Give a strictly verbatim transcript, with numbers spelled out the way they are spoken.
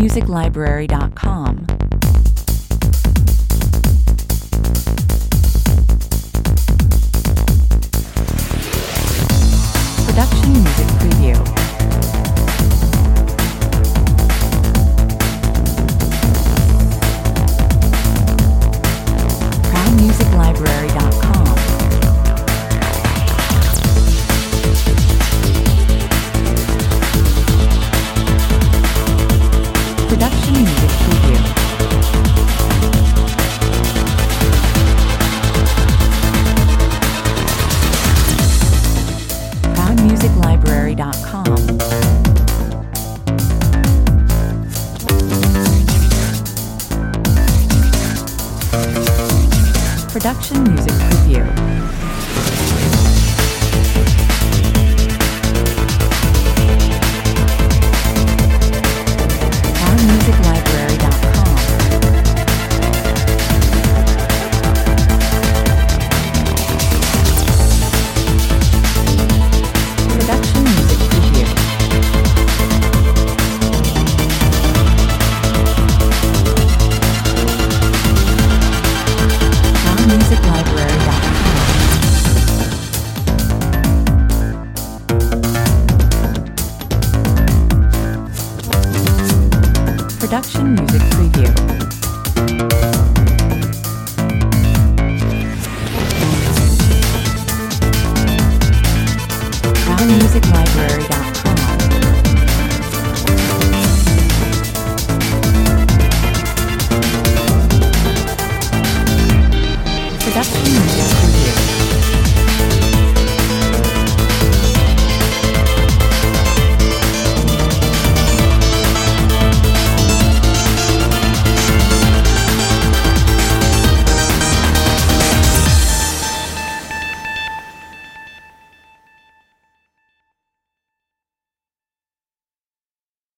music library dot com. Production Music Preview. proud music library dot com. Production Music Preview. proud music library dot com. Production Music Preview. proud music library dot com. Production Music Preview. proud music library dot com. Production Music Preview. proud music library dot com.